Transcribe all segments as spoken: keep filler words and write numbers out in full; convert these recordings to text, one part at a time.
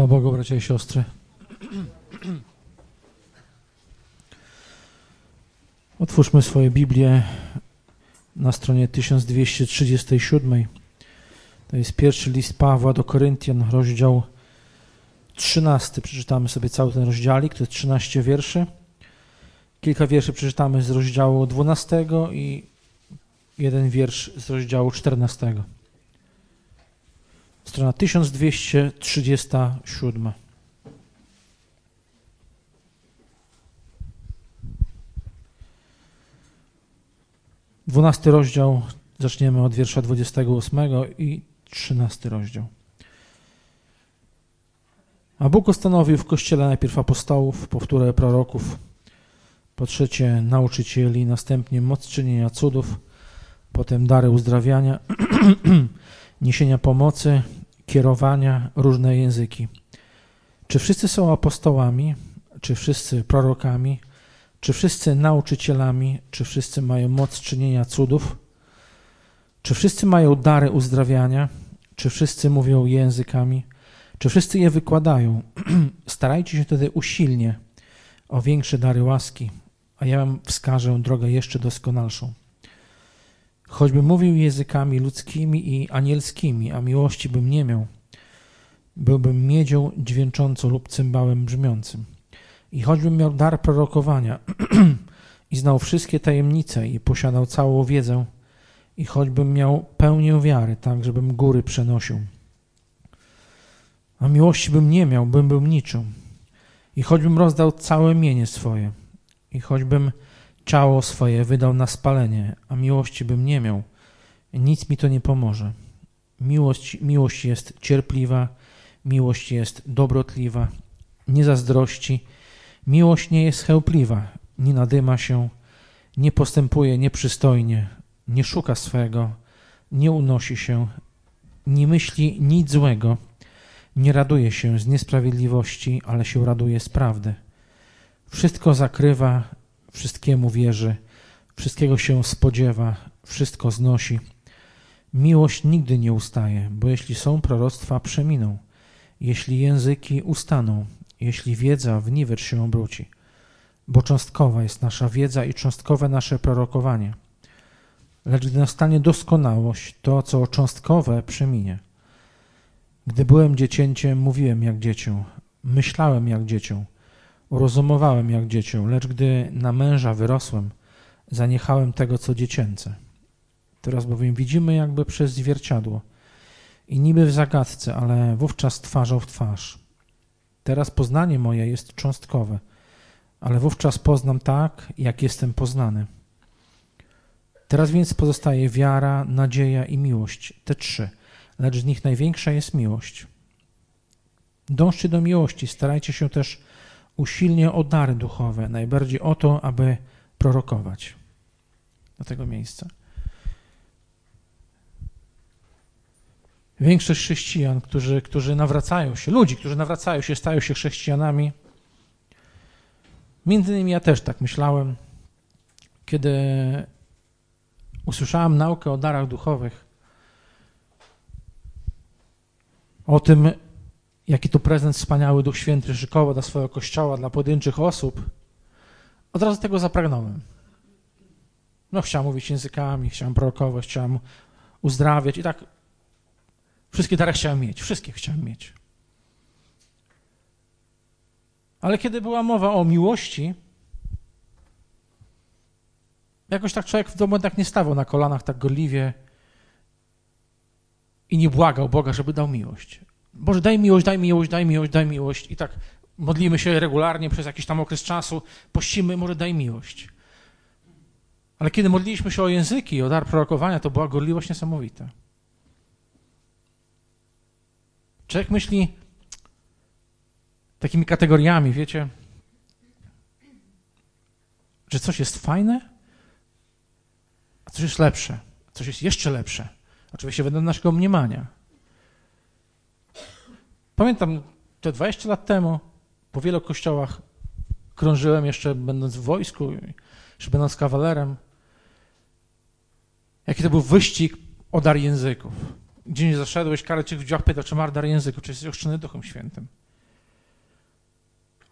Chwała Bogu, bracia i siostry. Otwórzmy swoje Biblię na stronie tysiąc dwieście trzydzieści siedem. To jest pierwszy list Pawła do Koryntian, rozdział trzynasty. Przeczytamy sobie cały ten rozdziałik, to jest trzynaście wierszy. Kilka wierszy przeczytamy z rozdziału dwunastego i jeden wiersz z rozdziału czternastego. Strona tysiąc dwieście trzydzieści siedem. Dwunasty rozdział, zaczniemy od wiersza dwudziestego ósmego i trzynasty rozdział. A Bóg ustanowił w Kościele najpierw apostołów, po wtóre proroków, po trzecie nauczycieli, następnie moc czynienia cudów, potem dary uzdrawiania, niesienia pomocy, kierowania, różne języki. Czy wszyscy są apostołami? Czy wszyscy prorokami? Czy wszyscy nauczycielami? Czy wszyscy mają moc czynienia cudów? Czy wszyscy mają dary uzdrawiania? Czy wszyscy mówią językami? Czy wszyscy je wykładają? Starajcie się wtedy usilnie o większe dary łaski, a ja wam wskażę drogę jeszcze doskonalszą. Choćbym mówił językami ludzkimi i anielskimi, a miłości bym nie miał, byłbym miedzią dźwięczącą lub cymbałem brzmiącym. I choćbym miał dar prorokowania i znał wszystkie tajemnice i posiadał całą wiedzę, i choćbym miał pełnię wiary, tak żebym góry przenosił, a miłości bym nie miał, bym był niczym. I choćbym rozdał całe mienie swoje, i choćbym ciało swoje wydał na spalenie, a miłości bym nie miał, nic mi to nie pomoże. Miłość, miłość jest cierpliwa, miłość jest dobrotliwa, nie zazdrości, miłość nie jest chełpliwa, nie nadyma się, nie postępuje nieprzystojnie, nie szuka swego, nie unosi się, nie myśli nic złego, nie raduje się z niesprawiedliwości, ale się raduje z prawdy. Wszystko zakrywa, wszystkiemu wierzy, wszystkiego się spodziewa, wszystko znosi. Miłość nigdy nie ustaje, bo jeśli są proroctwa, przeminą, jeśli języki ustaną, jeśli wiedza w niwecz się obróci, bo cząstkowa jest nasza wiedza i cząstkowe nasze prorokowanie. Lecz gdy nastanie doskonałość, to, co cząstkowe, przeminie. Gdy byłem dziecięciem, mówiłem jak dziecię, myślałem jak dziecię, rozumowałem jak dziecię, lecz gdy na męża wyrosłem, zaniechałem tego, co dziecięce. Teraz bowiem widzimy jakby przez zwierciadło i niby w zagadce, ale wówczas twarzą w twarz. Teraz poznanie moje jest cząstkowe, ale wówczas poznam tak, jak jestem poznany. Teraz więc pozostaje wiara, nadzieja i miłość, te trzy, lecz z nich największa jest miłość. Dążcie do miłości, starajcie się też usilnie o dary duchowe, najbardziej o to, aby prorokować. Do tego miejsca. Większość chrześcijan, którzy, którzy nawracają się, ludzi, którzy nawracają się, stają się chrześcijanami, między innymi ja też tak myślałem, kiedy usłyszałem naukę o darach duchowych, o tym, jaki to prezent wspaniały Duch Święty szykował dla swojego Kościoła, dla pojedynczych osób, od razu tego zapragnąłem. No, chciałem mówić językami, chciałem prorokować, chciałem uzdrawiać i tak wszystkie dary chciałem mieć, wszystkie chciałem mieć. Ale kiedy była mowa o miłości, jakoś tak człowiek w domu tak nie stawał na kolanach tak gorliwie i nie błagał Boga, żeby dał miłość. Boże, daj miłość, daj miłość, daj miłość, daj miłość. I tak modlimy się regularnie przez jakiś tam okres czasu, pościmy, może daj miłość. Ale kiedy modliliśmy się o języki, o dar prorokowania, to była gorliwość niesamowita. Człowiek myśli takimi kategoriami, wiecie, że coś jest fajne, a coś jest lepsze, a coś jest jeszcze lepsze. Oczywiście wedle naszego mniemania. Pamiętam, te dwadzieścia lat temu po wielu kościołach krążyłem jeszcze będąc w wojsku, jeszcze będąc kawalerem. Jaki to był wyścig o dar języków. Gdzie nie zaszedłeś, każdy cię w drzwiach pytał, czy masz dar języków, czy jesteś ochrzczony Duchem Świętym.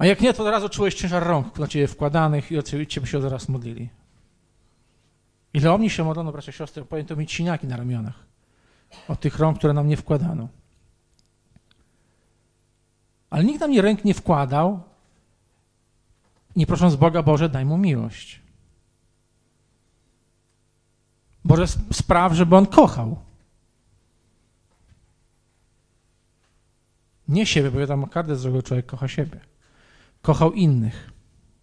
A jak nie, to od razu czułeś ciężar rąk na ciebie wkładanych i od ciebie się zaraz modlili. Ile o mnie się modlono, bracia, siostry, powiem, to mieć siniaki na ramionach od tych rąk, które nam nie wkładano. Ale nikt nam nie ręk nie wkładał, nie prosząc Boga, Boże, daj mu miłość. Boże, spraw, żeby on kochał. Nie siebie, bo wiadomo, każdy zdrowy człowiek kocha siebie. Kochał innych.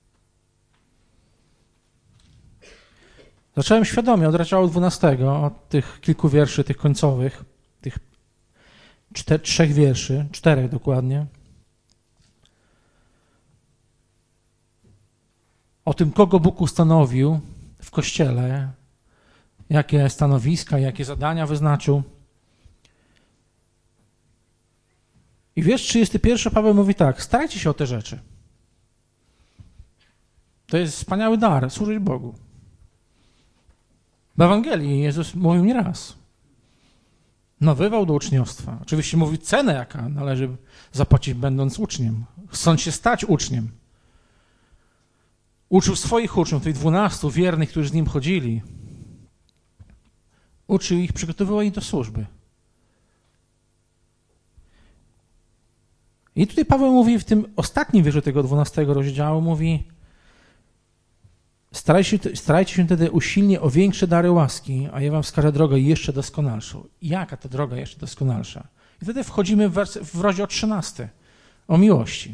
Zacząłem świadomie od rozdziału dwunastego, od tych kilku wierszy, tych końcowych, tych czter, trzech wierszy, czterech dokładnie, o tym, kogo Bóg ustanowił w Kościele, jakie stanowiska, jakie zadania wyznaczył. I wiersz trzydziesty pierwszy Paweł mówi tak, starajcie się o te rzeczy. To jest wspaniały dar, służyć Bogu. W Ewangelii Jezus mówił nieraz. Nawoływał do uczniostwa. Oczywiście mówił cenę, jaka należy zapłacić, będąc uczniem. Chcąc się stać uczniem. Uczył swoich uczniów, tych dwunastu wiernych, którzy z nim chodzili. Uczył ich, przygotowywał ich do służby. I tutaj Paweł mówi w tym ostatnim wierszu tego dwunastego rozdziału, mówi starajcie, starajcie się wtedy usilnie o większe dary łaski, a ja wam wskażę drogę jeszcze doskonalszą. Jaka to droga jeszcze doskonalsza? I wtedy wchodzimy w, wers- w rozdział trzynasty o miłości.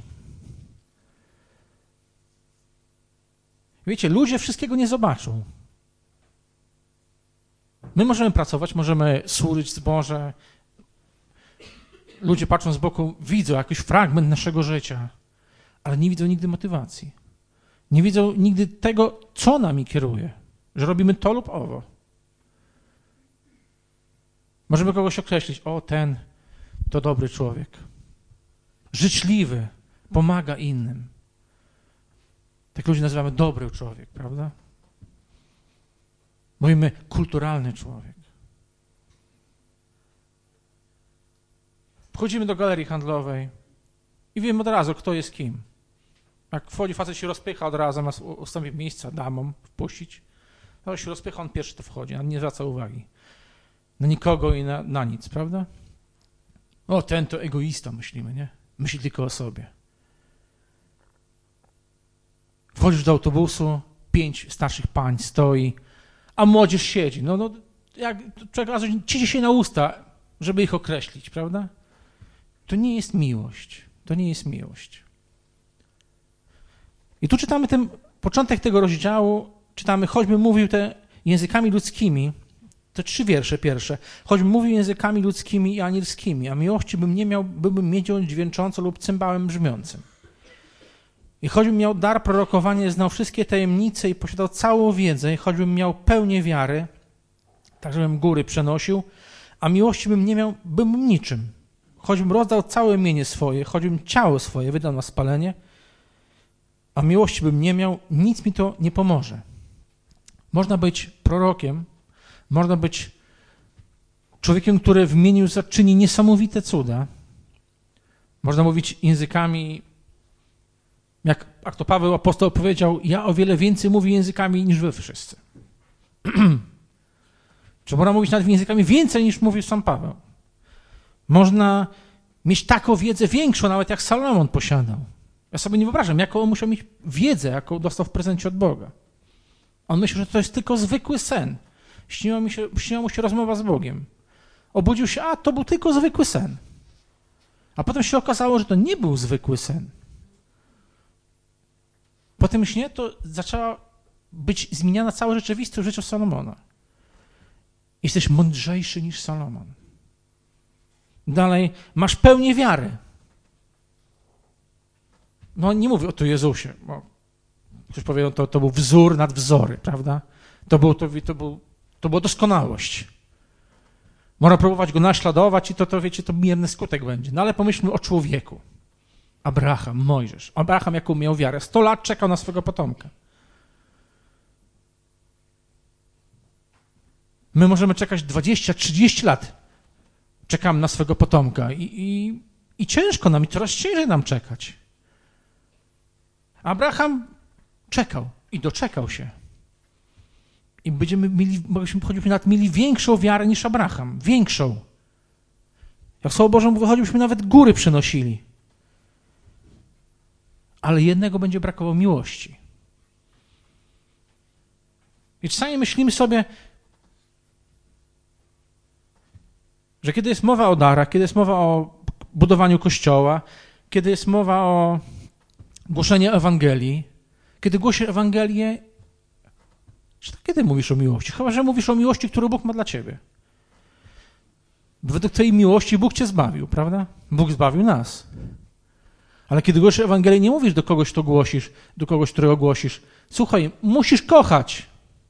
Wiecie, ludzie wszystkiego nie zobaczą. My możemy pracować, możemy służyć zboże. Ludzie patrzą z boku, widzą jakiś fragment naszego życia, ale nie widzą nigdy motywacji. Nie widzą nigdy tego, co nami kieruje, że robimy to lub owo. Możemy kogoś określić, o ten to dobry człowiek. Życzliwy, pomaga innym. Tak ludzi nazywamy dobry człowiek, prawda? Mówimy kulturalny człowiek. Wchodzimy do galerii handlowej i wiemy od razu, kto jest kim. Jak wchodzi, facet się rozpycha od razu, zamiast ustawić miejsca damom, wpuścić, to się rozpycha, on pierwszy to wchodzi, a nie zwraca uwagi na nikogo i na, na nic, prawda? O, ten to egoista, myślimy, nie? Myśli tylko o sobie. Wchodzisz do autobusu, pięć starszych pań stoi, a młodzież siedzi. No, no jak człowiek ciśnie się na usta, żeby ich określić, prawda? To nie jest miłość. To nie jest miłość. I tu czytamy ten początek tego rozdziału, czytamy, choćbym mówił te językami ludzkimi, te trzy wiersze pierwsze, choćbym mówił językami ludzkimi i anielskimi, a miłości bym nie miał, byłbym miedzią dźwięczącą lub cymbałem brzmiącym. I choćbym miał dar prorokowania, znał wszystkie tajemnice i posiadał całą wiedzę, i choćbym miał pełnię wiary, tak żebym góry przenosił, a miłości bym nie miał, byłbym niczym. Choćbym rozdał całe mienie swoje, choćbym ciało swoje wydał na spalenie, a miłości bym nie miał, nic mi to nie pomoże. Można być prorokiem, można być człowiekiem, który w imieniu zaczyni niesamowite cuda. Można mówić językami, jak, jak to Paweł apostoł powiedział, ja o wiele więcej mówię językami niż wy wszyscy. Czy można mówić nawet językami więcej niż mówił sam Paweł? Można mieć taką wiedzę większą, nawet jak Salomon posiadał. Ja sobie nie wyobrażam, jaką on musiał mieć wiedzę, jaką dostał w prezencie od Boga. On myślał, że to jest tylko zwykły sen. Śniła, mi się, śniła mu się rozmowa z Bogiem. Obudził się, a to był tylko zwykły sen. A potem się okazało, że to nie był zwykły sen. Po tym śnie to zaczęła być zmieniana cała rzeczywistość w życiu Salomona. Jesteś mądrzejszy niż Salomon. Dalej, masz pełnię wiary. No nie mówię o tu Jezusie, bo ktoś powie, no to, to był wzór nad wzory, prawda? To, był, to, to, był, to była doskonałość. Można próbować go naśladować i to, to wiecie, to mierny skutek będzie. No ale pomyślmy o człowieku. Abraham, Mojżesz. Abraham jaką miał wiarę? Sto lat czekał na swego potomka. My możemy czekać dwadzieścia, trzydzieści lat. Czekamy na swego potomka i, i, i ciężko nam, i coraz ciężej nam czekać. Abraham czekał i doczekał się. I będziemy mieli, choćbyśmy nawet mieli większą wiarę niż Abraham. Większą. Jak Słowo Boże mówi, choćbyśmy nawet góry przenosili. Ale jednego będzie brakowało, miłości. I czasami myślimy sobie, że kiedy jest mowa o darach, kiedy jest mowa o budowaniu Kościoła, kiedy jest mowa o głoszeniu Ewangelii, kiedy głosisz Ewangelię, kiedy mówisz o miłości? Chyba że mówisz o miłości, którą Bóg ma dla ciebie. Według tej miłości Bóg cię zbawił, prawda? Bóg zbawił nas. Ale kiedy głosisz Ewangelię, nie mówisz do kogoś, kto głosisz, do kogoś, którego głosisz. Słuchaj, musisz kochać.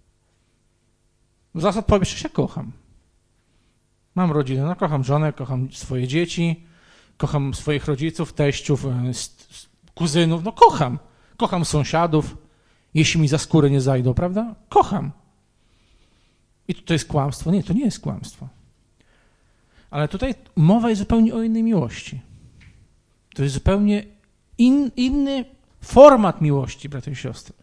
W zasad powiesz, że się kocham. Mam rodzinę, no kocham żonę, kocham swoje dzieci, kocham swoich rodziców, teściów, kuzynów, no kocham. Kocham sąsiadów, jeśli mi za skórę nie zajdą, prawda? Kocham. I to jest kłamstwo? Nie, to nie jest kłamstwo. Ale tutaj mowa jest zupełnie o innej miłości. To jest zupełnie in, inny format miłości, bracia i siostry,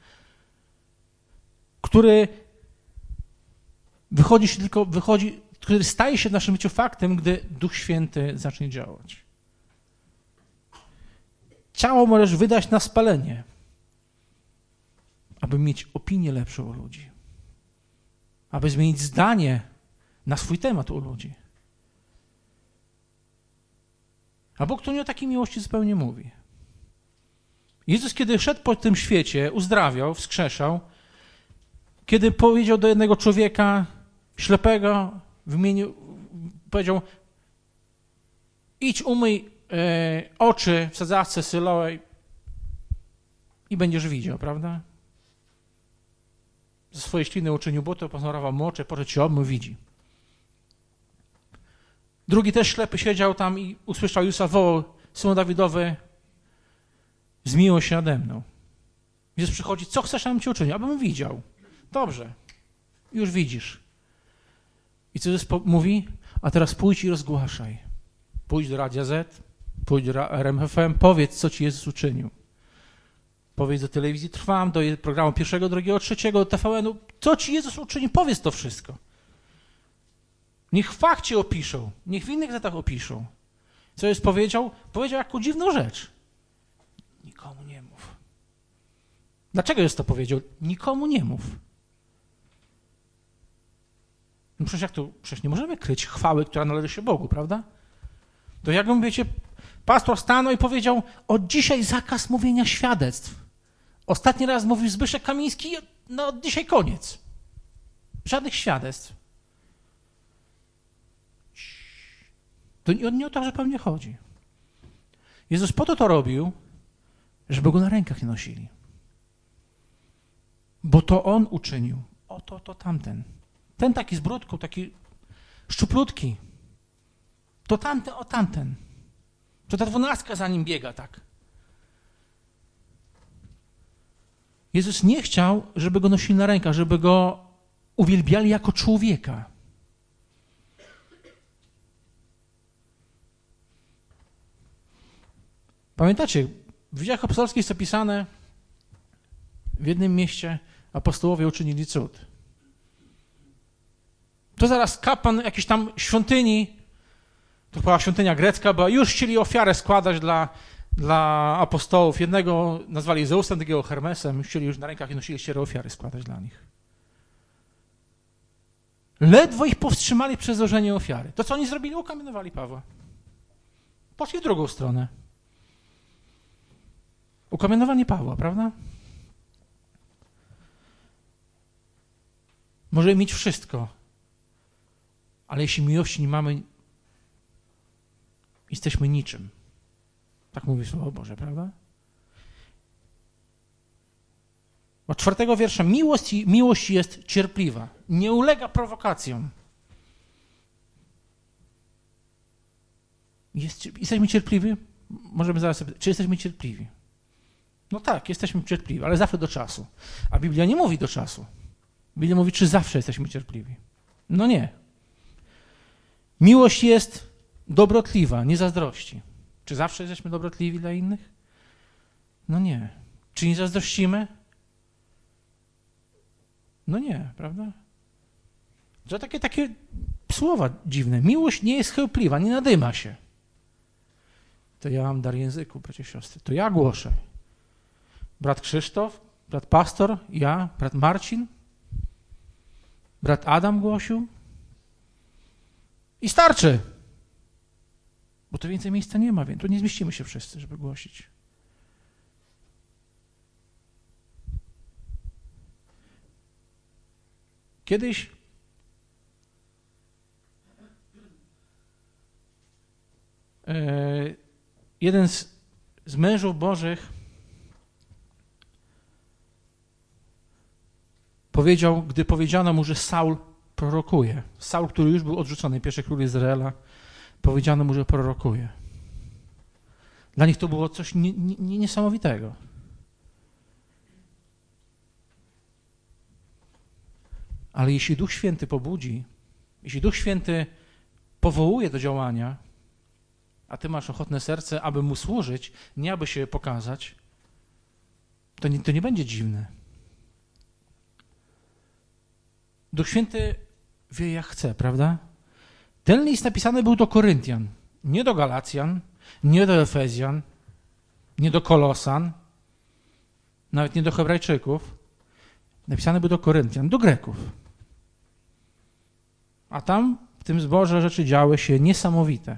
który wychodzi się tylko, wychodzi, który staje się w naszym życiu faktem, gdy Duch Święty zacznie działać. Ciało możesz wydać na spalenie, aby mieć opinię lepszą o ludzi, aby zmienić zdanie na swój temat u ludzi. A Bóg tu nie o takiej miłości zupełnie mówi. Jezus, kiedy szedł po tym świecie, uzdrawiał, wskrzeszał, kiedy powiedział do jednego człowieka ślepego w imieniu, powiedział, idź umyj e, oczy w sadzawce Syloej i będziesz widział, prawda? Ze swojej śliny uczynił butę, pozorował mu oczy, poszedł się obmył, widzi. Drugi też ślepy siedział tam i usłyszał Jezusa, wołał, Synu Dawidowy, zmiłuj się nade mną. Jezus przychodzi, co chcesz, abym ci uczynił? Abym widział. Dobrze, już widzisz. I co Jezus mówi? A teraz pójdź i rozgłaszaj. Pójdź do Radia Z, pójdź do R M F M, powiedz, co ci Jezus uczynił. Powiedz do telewizji Trwam, do programu pierwszego, drugiego, trzeciego, do T V N-u, co ci Jezus uczynił, powiedz to wszystko. Niech w fakcie opiszą, niech w innych gazetach opiszą. Co Jezus powiedział? Powiedział jaką dziwną rzecz. Nikomu nie mów. Dlaczego Jezus to powiedział? Nikomu nie mów. No przecież jak to, przecież nie możemy kryć chwały, która należy się Bogu, prawda? To jakbym, wiecie, pastor stanął i powiedział, od dzisiaj zakaz mówienia świadectw. Ostatni raz mówił Zbyszek Kamiński, no od dzisiaj koniec. Żadnych świadectw. To nie, nie o to zupełnie chodzi. Jezus po to to robił, żeby go na rękach nie nosili. Bo to On uczynił. Oto, to tamten. Ten taki z brudką, taki szczuplutki. To tamten, o tamten. To ta dwunastka za nim biega, tak. Jezus nie chciał, żeby go nosili na rękach, żeby go uwielbiali jako człowieka. Pamiętacie, w Dziejach Apostolskich jest opisane, w jednym mieście apostołowie uczynili cud. To zaraz kapłan jakiejś tam świątyni, to była świątynia grecka, bo już chcieli ofiarę składać dla, dla apostołów. Jednego nazwali Zeusem, drugiego Hermesem, chcieli już na rękach i nosili ścierę ofiary składać dla nich. Ledwo ich powstrzymali przez złożenie ofiary. To, co oni zrobili? Ukamienowali Pawła. Poszli w drugą stronę. Ukamienowanie Pawła, prawda? Możemy mieć wszystko, ale jeśli miłości nie mamy, jesteśmy niczym. Tak mówi Słowo Boże, prawda? Od czwartego wiersza. Miłość, miłość jest cierpliwa. Nie ulega prowokacjom. Jest, jesteśmy cierpliwi? Możemy zaraz sobie... Czy jesteśmy cierpliwi? No tak, jesteśmy cierpliwi, ale zawsze do czasu. A Biblia nie mówi do czasu. Biblia mówi, czy zawsze jesteśmy cierpliwi. No nie. Miłość jest dobrotliwa, nie zazdrości. Czy zawsze jesteśmy dobrotliwi dla innych? No nie. Czy nie zazdrościmy? No nie, prawda? To takie, takie słowa dziwne. Miłość nie jest chełpliwa, nie nadyma się. To ja mam dar języku, bracie i siostry. To ja głoszę. Brat Krzysztof, brat pastor, ja, brat Marcin, brat Adam głosił. I starczy. Bo to więcej miejsca nie ma, więc tu nie zmieścimy się wszyscy, żeby głosić. Kiedyś e, jeden z, z mężów Bożych powiedział, gdy powiedziano mu, że Saul prorokuje. Saul, który już był odrzucony, pierwszy król Izraela, powiedziano mu, że prorokuje. Dla nich to było coś nie, nie, niesamowitego. Ale jeśli Duch Święty pobudzi, jeśli Duch Święty powołuje do działania, a ty masz ochotne serce, aby mu służyć, nie aby się pokazać, to nie, to nie będzie dziwne. Duch Święty wie, jak chce, prawda? Ten list napisany był do Koryntian, nie do Galacjan, nie do Efezjan, nie do Kolosan, nawet nie do Hebrajczyków. Napisany był do Koryntian, do Greków. A tam w tym zborze rzeczy działy się niesamowite.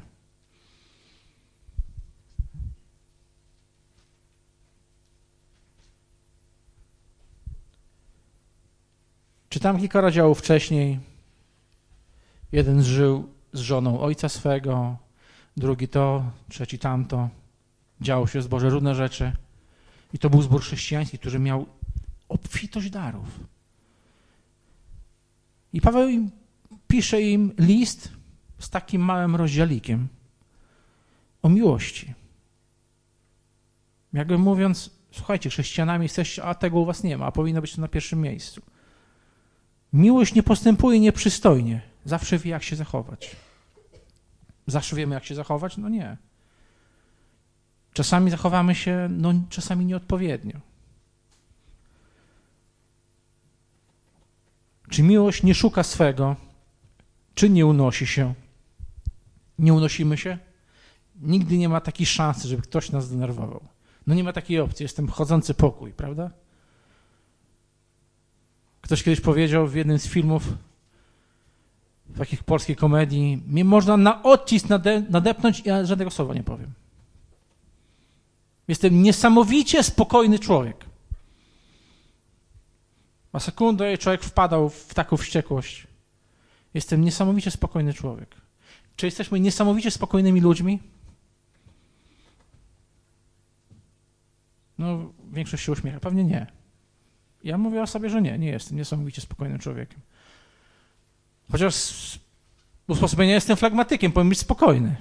Czytam kilka rozdziałów wcześniej. Jeden żył z żoną ojca swego, drugi to, trzeci tamto. Działo się w zborze różne rzeczy. I to był zbór chrześcijański, który miał obfitość darów. I Paweł im, pisze im list z takim małym rozdzialikiem o miłości. Jakby mówiąc, słuchajcie, chrześcijanami jesteście, a tego u was nie ma, a powinno być to na pierwszym miejscu. Miłość nie postępuje nieprzystojnie. Zawsze wie, jak się zachować. Zawsze wiemy, jak się zachować? No nie. Czasami zachowamy się, no czasami nieodpowiednio. Czy miłość nie szuka swego, czy nie unosi się? Nie unosimy się? Nigdy nie ma takiej szansy, żeby ktoś nas zdenerwował. No nie ma takiej opcji, jestem chodzący pokój, prawda? Ktoś kiedyś powiedział w jednym z filmów, w takich polskiej komedii, mnie można na odcisk nade, nadepnąć i ja żadnego słowa nie powiem. Jestem niesamowicie spokojny człowiek. A sekundę człowiek wpadał w taką wściekłość. Jestem niesamowicie spokojny człowiek. Czy jesteśmy niesamowicie spokojnymi ludźmi? No, większość się uśmiecha. Pewnie nie. Ja mówię o sobie, że nie. Nie jestem niesamowicie spokojnym człowiekiem. Chociaż z usposobienia jestem flegmatykiem, powinien być spokojny.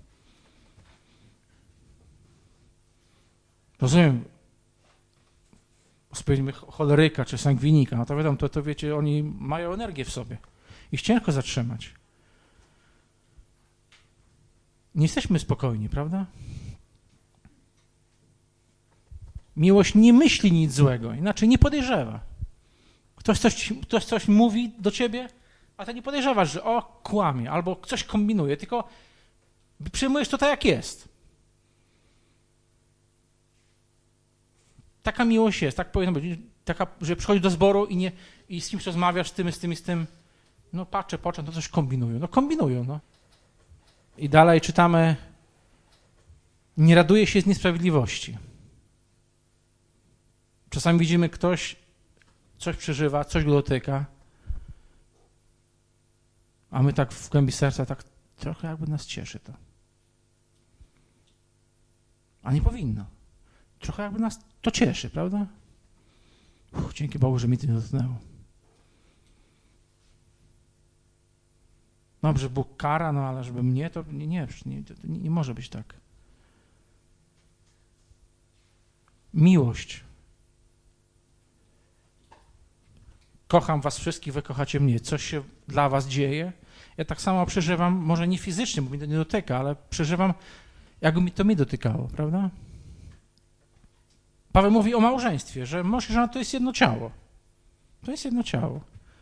Rozumiem. Powiedzmy choleryka czy sangwinika, no to wiadomo, to, to wiecie, oni mają energię w sobie. Ich ciężko zatrzymać. Nie jesteśmy spokojni, prawda? Miłość nie myśli nic złego, inaczej nie podejrzewa. Ktoś coś, ktoś coś mówi do ciebie, a ty nie podejrzewasz, że o, kłamie, albo coś kombinuje, tylko przyjmujesz to tak, jak jest. Taka miłość jest, tak powinno być. Taka, że przychodzisz do zboru i, nie, i z kimś rozmawiasz, z tym, z tym, z tym. No patrzę, patrzę, to coś kombinują. No kombinują, no. I dalej czytamy, nie raduje się z niesprawiedliwości. Czasami widzimy, ktoś coś przeżywa, coś go dotyka, a my tak w głębi serca tak trochę jakby nas cieszy to. A nie powinno. Trochę jakby nas to cieszy, prawda? Uch, dzięki Bogu, że mi to nie dotknęło. Dobrze, Bóg kara, no ale żeby mnie to nie, nie, nie, to nie, nie może być tak. Miłość. Kocham was wszystkich, wy kochacie mnie. Coś się dla was dzieje. Ja tak samo przeżywam, może nie fizycznie, bo mi to nie dotyka, ale przeżywam, jakby mi to mnie dotykało, prawda? Paweł mówi o małżeństwie, że mąż i żona to jest jedno ciało. To jest jedno ciało.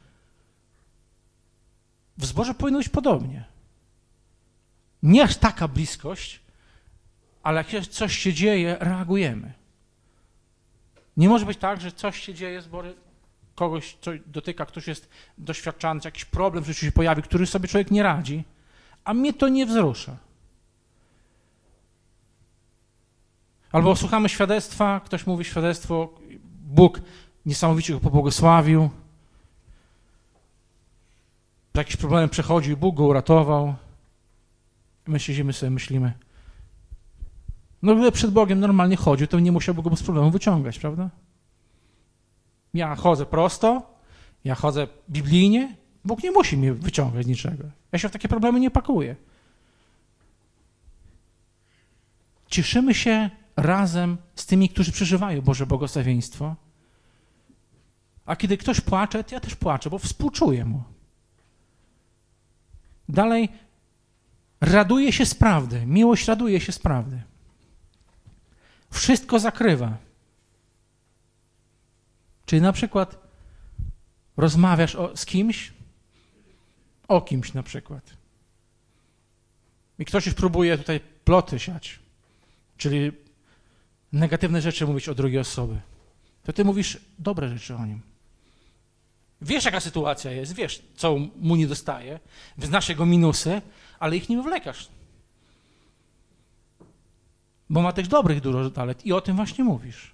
W zborze powinno być podobnie. Nie aż taka bliskość, ale jak coś się dzieje, reagujemy. Nie może być tak, że coś się dzieje w zborze, kogoś coś dotyka, ktoś jest doświadczany, jakiś problem w życiu się pojawi, który sobie człowiek nie radzi, a mnie to nie wzrusza. Albo słuchamy świadectwa, ktoś mówi świadectwo, Bóg niesamowicie go pobłogosławił, jakiś problem przechodził, Bóg go uratował. My siedzimy sobie, myślimy, no gdyby przed Bogiem normalnie chodził, to nie musiałby go bez problemu wyciągać, prawda? Ja chodzę prosto, ja chodzę biblijnie, Bóg nie musi mnie wyciągać niczego. Ja się w takie problemy nie pakuję. Cieszymy się razem z tymi, którzy przeżywają Boże błogosławieństwo, a kiedy ktoś płacze, to ja też płaczę, bo współczuję mu. Dalej, raduje się z prawdy. Miłość raduje się z prawdy. Wszystko zakrywa. Czyli na przykład rozmawiasz o, z kimś, o kimś na przykład. I ktoś już próbuje tutaj ploty siać, czyli negatywne rzeczy mówić o drugiej osoby. To ty mówisz dobre rzeczy o nim. Wiesz, jaka sytuacja jest, wiesz, co mu nie dostaje, znasz jego minusy, ale ich nie wywlekasz. Bo ma też dobrych dużo zalet i o tym właśnie mówisz.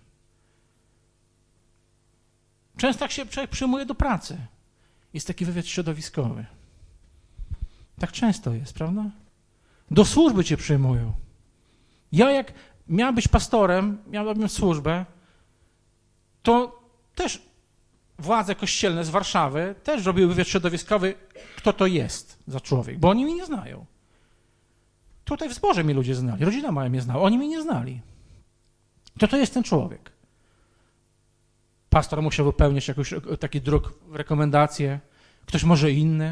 Często jak się człowiek przyjmuje do pracy, jest taki wywiad środowiskowy. Tak często jest, prawda? Do służby cię przyjmują. Ja jak miałem być pastorem, miałem służbę, to też władze kościelne z Warszawy też robiły wywiad środowiskowy, kto to jest za człowiek, bo oni mnie nie znają. Tutaj w zborze mnie ludzie znali, rodzina moja mnie znała, oni mnie nie znali. Kto to jest ten człowiek? Pastor musiał wypełniać jakiś taki druk, rekomendacje, ktoś może inny,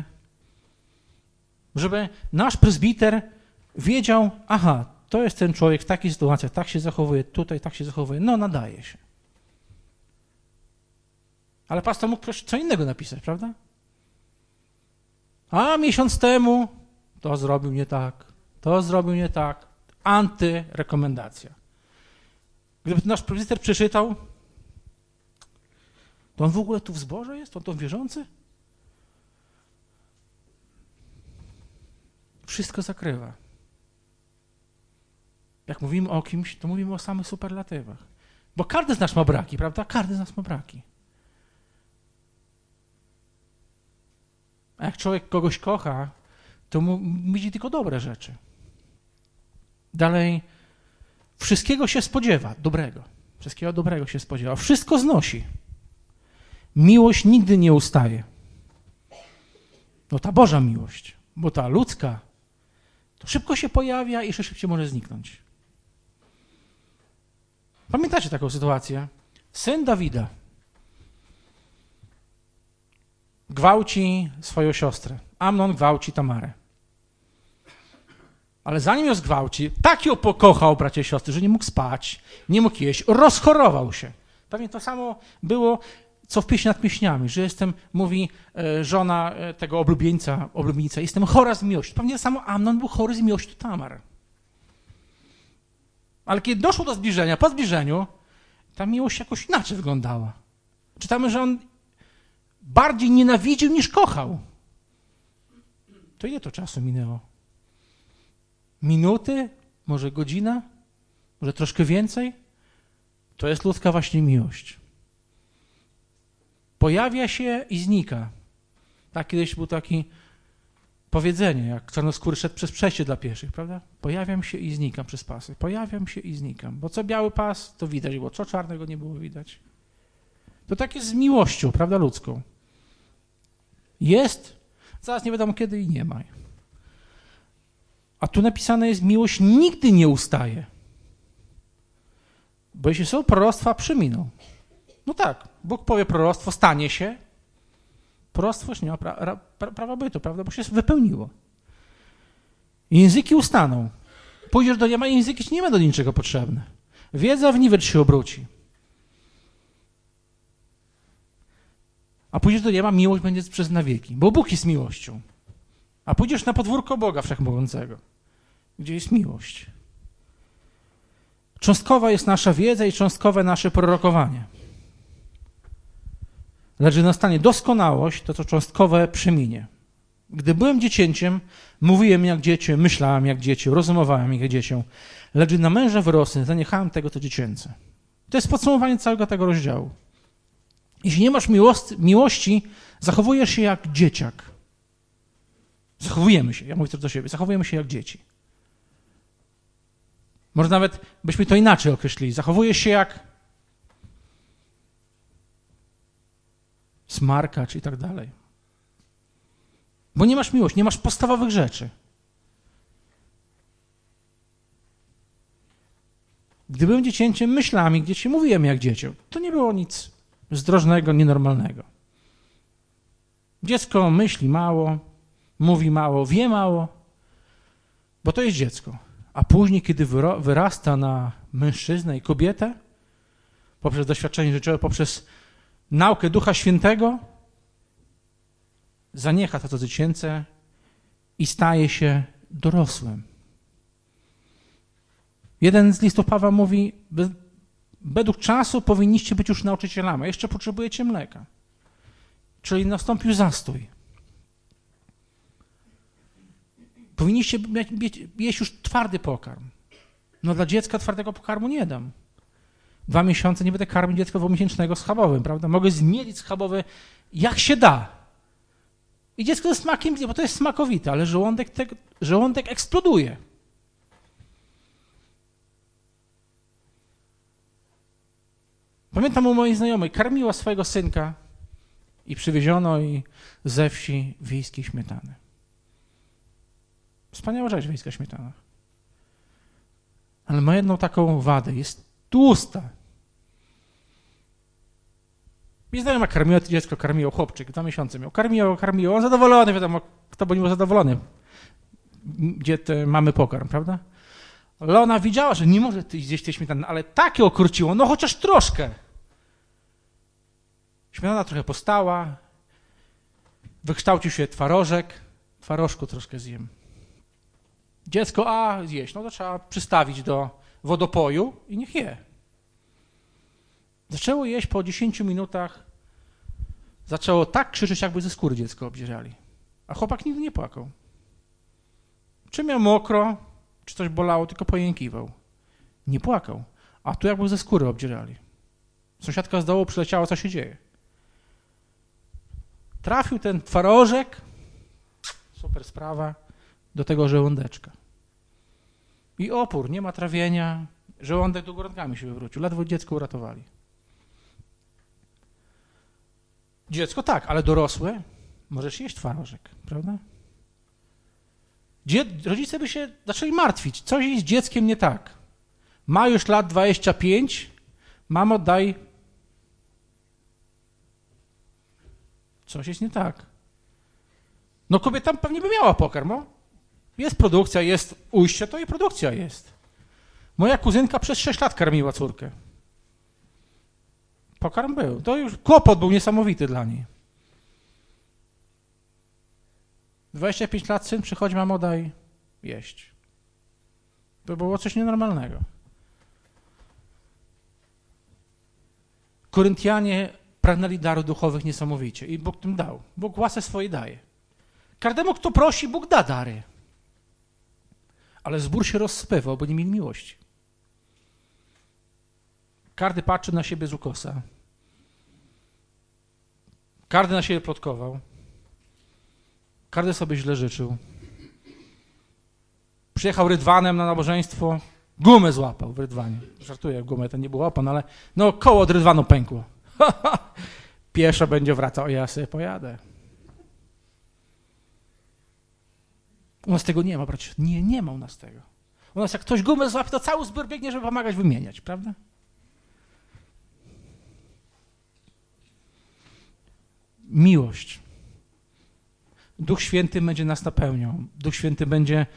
żeby nasz prezbiter wiedział, aha, to jest ten człowiek w takiej sytuacji, tak się zachowuje, tutaj tak się zachowuje, no nadaje się. Ale pastor mógł przecież co innego napisać, prawda? A miesiąc temu to zrobił nie tak, to zrobił nie tak, antyrekomendacja. Gdyby nasz prezbiter przeczytał, to on w ogóle tu w zborze jest? On to wierzący? Wszystko zakrywa. Jak mówimy o kimś, to mówimy o samych superlatywach. Bo każdy z nas ma braki, prawda? Każdy z nas ma braki. A jak człowiek kogoś kocha, to mu widzi tylko dobre rzeczy. Dalej, wszystkiego się spodziewa, dobrego. Wszystkiego dobrego się spodziewa. Wszystko znosi. Miłość nigdy nie ustaje. No ta Boża miłość, bo ta ludzka, to szybko się pojawia i jeszcze szybciej może zniknąć. Pamiętacie taką sytuację? Syn Dawida gwałci swoją siostrę. Amnon gwałci Tamarę. Ale zanim ją zgwałci, tak ją pokochał, bracie i siostry, że nie mógł spać, nie mógł jeść, rozchorował się. Pewnie to samo było, co w pieśni nad pieśniami, że jestem, mówi żona tego oblubieńca, oblubieńca, jestem chora z miłości. Pewnie to samo Amnon był chory z miłości do Tamar. Ale kiedy doszło do zbliżenia, po zbliżeniu, ta miłość jakoś inaczej wyglądała. Czytamy, że on bardziej nienawidził niż kochał. To ile to czasu minęło? Minuty? Może godzina? Może troszkę więcej? To jest ludzka właśnie miłość. Pojawia się i znika. Tak kiedyś było takie powiedzenie, jak czarnoskóry szedł przez przejście dla pieszych, prawda? Pojawiam się i znikam przez pasy. Pojawiam się i znikam. Bo co biały pas, to widać było. Co czarnego nie było widać. To tak jest z miłością, prawda, ludzką. Jest, zaraz nie wiadomo kiedy i nie ma. A tu napisane jest, miłość nigdy nie ustaje. Bo jeśli są proroctwa, przeminą. No tak, Bóg powie proroctwo, stanie się. Proroctwo już nie ma pra, pra, prawa bytu, prawda, bo się wypełniło. Języki ustaną. Pójdziesz do nieba, języki ci nie będą do niczego potrzebne. Wiedza w niwecz się obróci. A pójdziesz do nieba, miłość będzie przez na wieki, bo Bóg jest miłością. A pójdziesz na podwórko Boga Wszechmogącego, gdzie jest miłość. Cząstkowa jest nasza wiedza i cząstkowe nasze prorokowanie. Lecz gdy nastanie doskonałość, to to cząstkowe przeminie. Gdy byłem dziecięciem, mówiłem jak dziecię, myślałem jak dziecię, rozumowałem jak dziecię, lecz gdy na męża wyrosnę, zaniechałem tego, co dziecięce. To jest podsumowanie całego tego rozdziału. Jeśli nie masz miłości, miłości, zachowujesz się jak dzieciak. Zachowujemy się, ja mówię to do siebie, zachowujemy się jak dzieci. Może nawet byśmy to inaczej określili. Zachowujesz się jak smarkacz i tak dalej. Bo nie masz miłości, nie masz podstawowych rzeczy. Gdy byłem dziecięciem, myślami, gdzie się mówiłem jak dziecię. To nie było nic zdrożnego, nienormalnego. Dziecko myśli mało, mówi mało, wie mało, bo to jest dziecko. A później, kiedy wyrasta na mężczyznę i kobietę, poprzez doświadczenie życiowe, poprzez naukę Ducha Świętego, zaniecha to, co dziecięce i staje się dorosłym. Jeden z listów Pawła mówi, według czasu powinniście być już nauczycielami, a jeszcze potrzebujecie mleka. Czyli nastąpił zastój. Powinniście jeść już twardy pokarm. No dla dziecka twardego pokarmu nie dam. Dwa miesiące nie będę karmić dziecka dwumiesięcznego schabowym, prawda? Mogę zmielić schabowy jak się da. I dziecko ze smakiem, bo to jest smakowite, ale żołądek, te, żołądek eksploduje. Pamiętam u mojej znajomej, karmiła swojego synka i przywieziono jej ze wsi wiejskiej śmietany. Wspaniała rzecz, wiejska śmietana. Ale ma jedną taką wadę, jest tłusta. I znajoma karmiła, to dziecko karmiło, chłopczyk, dwa miesiące miał. Karmiło, karmiło, on zadowolony, wiadomo, kto by nie był zadowolony, gdzie te mamy pokarm, prawda? Ale ona widziała, że nie może zjeść tej śmietany, ale takie okruciło, no chociaż troszkę. Śmietana trochę postała, wykształcił się twarożek, twarożku troszkę zjem. Dziecko, a zjeść, no to trzeba przystawić do wodopoju i niech je. Zaczęło jeść po dziesięciu minutach, zaczęło tak krzyczeć, jakby ze skóry dziecko obdzierali. A chłopak nigdy nie płakał. Czy miał mokro, czy coś bolało, tylko pojękiwał. Nie płakał, a tu jakby ze skóry obdzierali. Sąsiadka z dołu przyleciała, co się dzieje. Trafił ten twarożek, super sprawa, do tego żołądeczka. I opór, nie ma trawienia, żołądek do góronkami się wywrócił, ledwo dziecko uratowali. Dziecko tak, ale dorosłe możesz jeść twarożek, prawda? Dzie- rodzice by się zaczęli martwić, coś jest z dzieckiem nie tak. Ma już lat dwadzieścia pięć, mamo daj, coś jest nie tak. No kobieta pewnie by miała pokarm, no? Jest produkcja, jest ujście, to i produkcja jest. Moja kuzynka przez sześć lat karmiła córkę. Pokarm był. To już kłopot był niesamowity dla niej. dwadzieścia pięć lat syn przychodzi, mamo daj jeść. To było coś nienormalnego. Koryntianie pragnęli darów duchowych niesamowicie i Bóg tym dał. Bóg łaskę swoje daje. Każdemu, kto prosi, Bóg da dary. Ale zbór się rozsypywał, bo nie mieli miłości. Każdy patrzy na siebie z ukosa. Każdy na siebie plotkował. Każdy sobie źle życzył. Przyjechał rydwanem na nabożeństwo, gumę złapał w rydwanie. Żartuję, gumę to nie było opon, ale no koło od rydwanu pękło. Pieszo będzie wracał, a ja sobie pojadę. U nas tego nie ma, bracie. Nie, nie ma u nas tego. U nas jak ktoś gumę złapie, to cały zbiór biegnie, żeby pomagać wymieniać, prawda? Miłość. Duch Święty będzie nas napełniał. Duch Święty będzie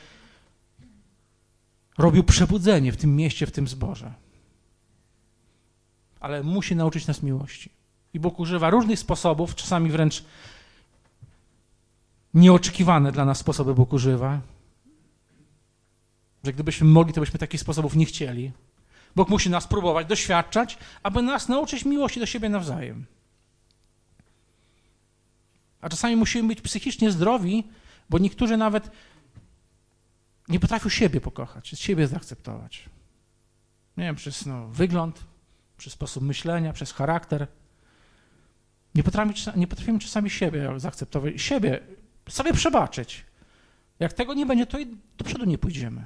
robił przebudzenie w tym mieście, w tym zborze. Ale musi nauczyć nas miłości. I Bóg używa różnych sposobów, czasami wręcz nieoczekiwane dla nas sposoby Bóg używa. Że gdybyśmy mogli, to byśmy takich sposobów nie chcieli. Bóg musi nas próbować, doświadczać, aby nas nauczyć miłości do siebie nawzajem. A czasami musimy być psychicznie zdrowi, bo niektórzy nawet nie potrafią siebie pokochać, siebie zaakceptować. Nie wiem, przez no, wygląd, przez sposób myślenia, przez charakter. Nie potrafimy, nie potrafimy czasami siebie zaakceptować, siebie, sobie przebaczyć. Jak tego nie będzie, to i do przodu nie pójdziemy.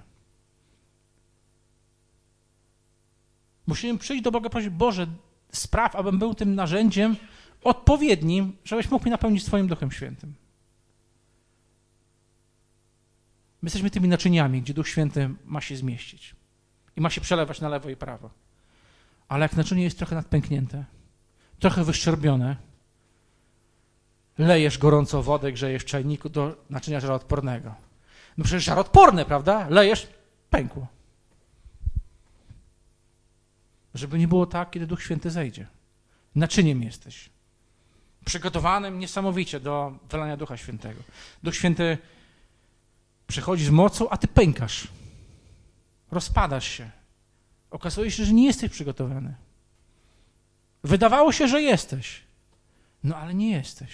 Musimy przyjść do Boga i prosić, Boże, spraw, abym był tym narzędziem odpowiednim, żebyś mógł mnie napełnić swoim Duchem Świętym. My jesteśmy tymi naczyniami, gdzie Duch Święty ma się zmieścić i ma się przelewać na lewo i prawo. Ale jak naczynie jest trochę nadpęknięte, trochę wyszczerbione, lejesz gorącą wodę, grzejesz w czajniku do naczynia żaroodpornego. No przecież żaroodporne, prawda? Lejesz, pękło. Żeby nie było tak, kiedy Duch Święty zejdzie. Naczyniem jesteś. Przygotowanym niesamowicie do wylania Ducha Świętego. Duch Święty przychodzi z mocą, a ty pękasz. Rozpadasz się. Okazuje się, że nie jesteś przygotowany. Wydawało się, że jesteś. No ale nie jesteś.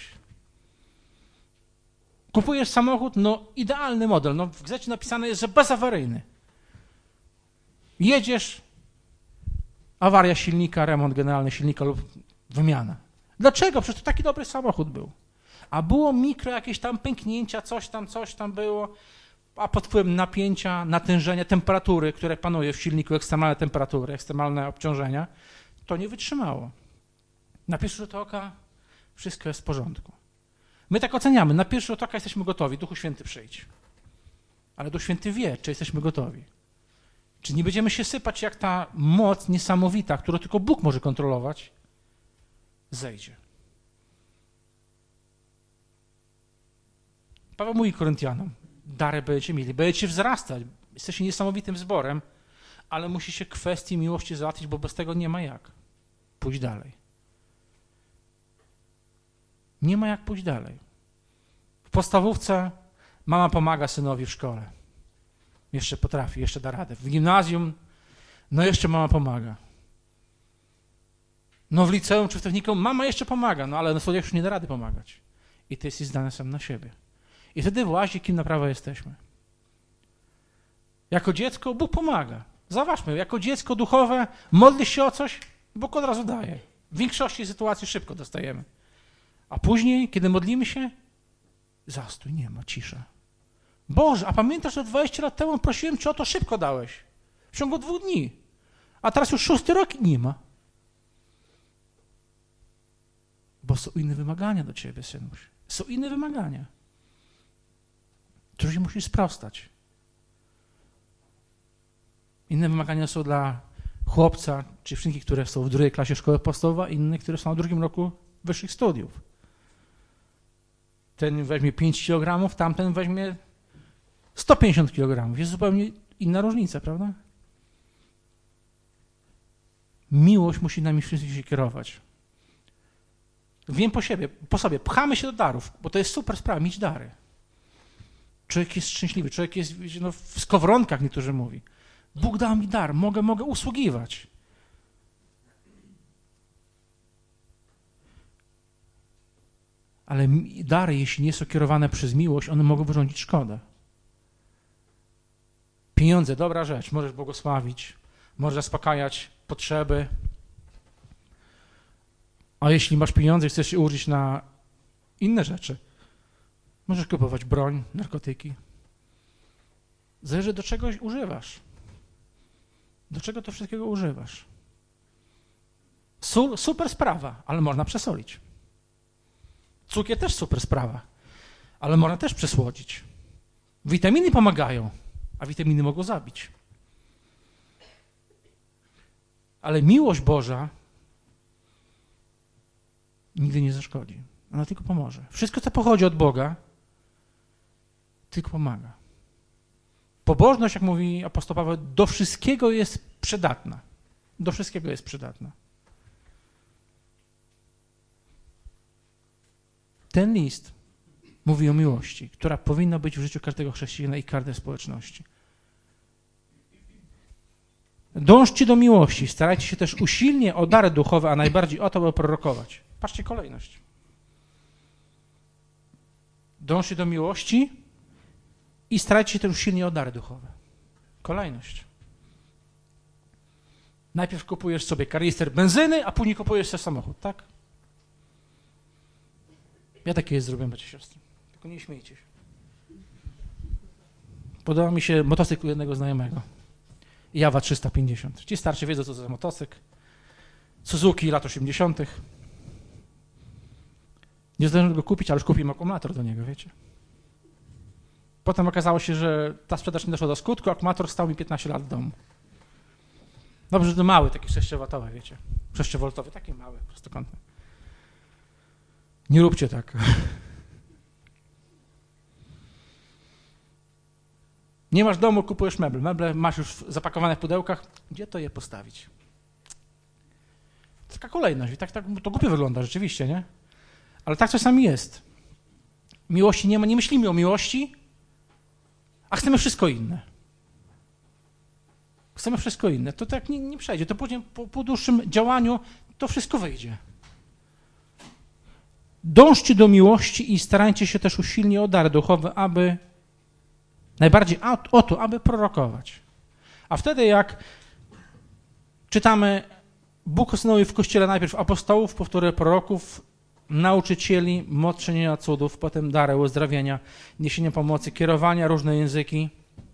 Kupujesz samochód, no idealny model. No w gazecie napisane jest, że bezawaryjny. Jedziesz, awaria silnika, remont generalny silnika lub wymiana. Dlaczego? Przecież to taki dobry samochód był. A było mikro jakieś tam pęknięcia, coś tam, coś tam było, a pod wpływem napięcia, natężenia, temperatury, które panuje w silniku, ekstremalne temperatury, ekstremalne obciążenia, to nie wytrzymało. Na pierwszy rzut oka wszystko jest w porządku. My tak oceniamy, na pierwszy rzut oka jesteśmy gotowi, Duchu Święty przyjdź. Ale Duch Święty wie, czy jesteśmy gotowi. Czy nie będziemy się sypać jak ta moc niesamowita, którą tylko Bóg może kontrolować, zejdzie. Paweł mówi Koryntianom, dary będziecie mieli, będziecie wzrastać, jesteście niesamowitym zborem, ale musi się kwestii miłości załatwić, bo bez tego nie ma jak pójść dalej. Nie ma jak pójść dalej. W podstawówce mama pomaga synowi w szkole. Jeszcze potrafi, jeszcze da radę. W gimnazjum, no jeszcze mama pomaga. No w liceum czy w technikum mama jeszcze pomaga, no ale na studiach już nie da rady pomagać. I ty jesteś zdany sam na siebie. I wtedy właśnie kim naprawdę jesteśmy. Jako dziecko Bóg pomaga. Zauważmy, jako dziecko duchowe modlisz się o coś, Bóg od razu daje. W większości sytuacji szybko dostajemy. A później, kiedy modlimy się, zastój, nie ma, cisza. Boże, a pamiętasz, że dwadzieścia lat temu prosiłem Cię o to, szybko dałeś. W ciągu dwóch dni. A teraz już szósty rok i nie ma. Bo są inne wymagania do Ciebie, synuś. Są inne wymagania. Których musisz sprostać. Inne wymagania są dla chłopca, czy wszystkich, które są w drugiej klasie szkoły podstawowej, inne, które są w drugim roku wyższych studiów. Ten weźmie pięć kilogramów, tamten weźmie sto pięćdziesiąt kilogramów. Jest zupełnie inna różnica, prawda? Miłość musi nami wszystkich się kierować. Wiem po siebie, po sobie, pchamy się do darów, bo to jest super sprawa, mieć dary. Człowiek jest szczęśliwy, człowiek jest no, w skowronkach, niektórzy mówi. Bóg dał mi dar, mogę, mogę usługiwać. Ale dary, jeśli nie są kierowane przez miłość, one mogą wyrządzić szkodę. Pieniądze, dobra rzecz, możesz błogosławić, możesz zaspokajać potrzeby. A jeśli masz pieniądze i chcesz się użyć na inne rzeczy, możesz kupować broń, narkotyki. Zależy, do czegoś używasz. Do czego to wszystkiego używasz. Sól, super sprawa, ale można przesolić. Cukier też super sprawa, ale można też przesłodzić. Witaminy pomagają, a witaminy mogą zabić. Ale miłość Boża nigdy nie zaszkodzi. Ona tylko pomoże. Wszystko, co pochodzi od Boga, tylko pomaga. Pobożność, jak mówi apostoł Paweł, do wszystkiego jest przydatna. Do wszystkiego jest przydatna. ten list mówi o miłości, która powinna być w życiu każdego chrześcijanina i każdej społeczności. Dążcie do miłości, starajcie się też usilnie o dary duchowe, a najbardziej o to, by prorokować. Patrzcie kolejność. Dążcie do miłości i starajcie się też usilnie o dary duchowe. Kolejność. Najpierw kupujesz sobie kanister benzyny, a później kupujesz sobie samochód, tak? Ja takie jest zrobiłem, bracia i siostry. Tylko nie śmiejcie się. Podoba mi się motocykl jednego znajomego. Jawa trzysta pięćdziesiąt. Ci starsi wiedzą, co to za motocykl. Suzuki lat osiemdziesiątych. Nie zdążyłem go kupić, ale już kupiłem akumulator do niego, wiecie. Potem okazało się, że ta sprzedaż nie doszła do skutku, akumulator stał mi piętnaście lat w domu. Dobrze, że to mały, taki sześciowatowy, wiecie. sześciowoltowy, taki mały, prostokątny. Nie róbcie tak. Nie masz domu, kupujesz meble. Meble masz już zapakowane w pudełkach. Gdzie to je postawić? Taka kolejność. Tak, tak, to głupio wygląda rzeczywiście, nie? Ale tak czasami jest. Miłości nie ma, nie myślimy o miłości, a chcemy wszystko inne. Chcemy wszystko inne. To tak nie, nie przejdzie. To później po, po dłuższym działaniu to wszystko wyjdzie. Dążcie do miłości i starajcie się też usilnie o dary duchowe, aby najbardziej o to, aby prorokować. A wtedy jak czytamy, Bóg ustanowił w Kościele najpierw apostołów, powtóre proroków, nauczycieli, moc czynienia cudów, potem dary uzdrawienia, niesienia pomocy, kierowania, różne języki.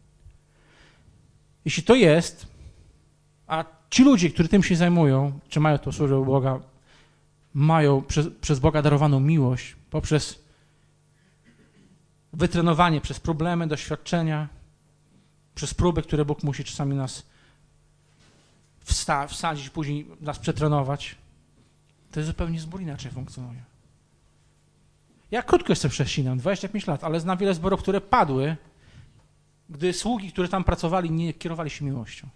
Jeśli to jest, a ci ludzie, którzy tym się zajmują, czy mają tą służbę u Boga, mają przez, przez Boga darowaną miłość, poprzez wytrenowanie, przez problemy, doświadczenia, przez próby, które Bóg musi czasami nas wsta- wsadzić, później nas przetrenować, to jest zupełnie zbór inaczej funkcjonuje. Ja krótko jestem chrześcijaninem, dwadzieścia pięć lat, ale znam wiele zborów, które padły, gdy sługi, którzy tam pracowali, nie kierowali się miłością.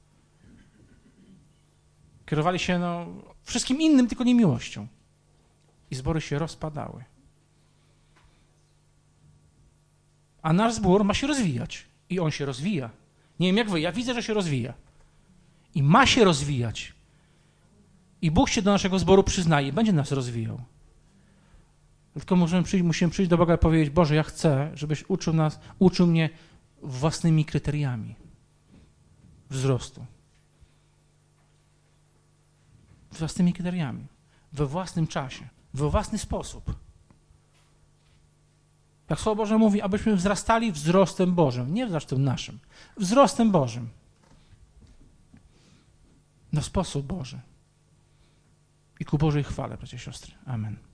Kierowali się no, wszystkim innym, tylko nie miłością. I zbory się rozpadały. A nasz zbór ma się rozwijać. I on się rozwija. Nie wiem jak wy, ja widzę, że się rozwija. I ma się rozwijać. I Bóg się do naszego zboru przyznaje, będzie nas rozwijał. Tylko musimy przyjść, musimy przyjść do Boga i powiedzieć: Boże, ja chcę, żebyś uczył nas, uczył mnie własnymi kryteriami wzrostu. Własnymi kryteriami. We własnym czasie. We własny sposób. Jak Słowo Boże mówi, abyśmy wzrastali wzrostem Bożym. Nie wzrostem naszym. Wzrostem Bożym. Na sposób Boży. I ku Bożej chwale, bracia i siostry. Amen.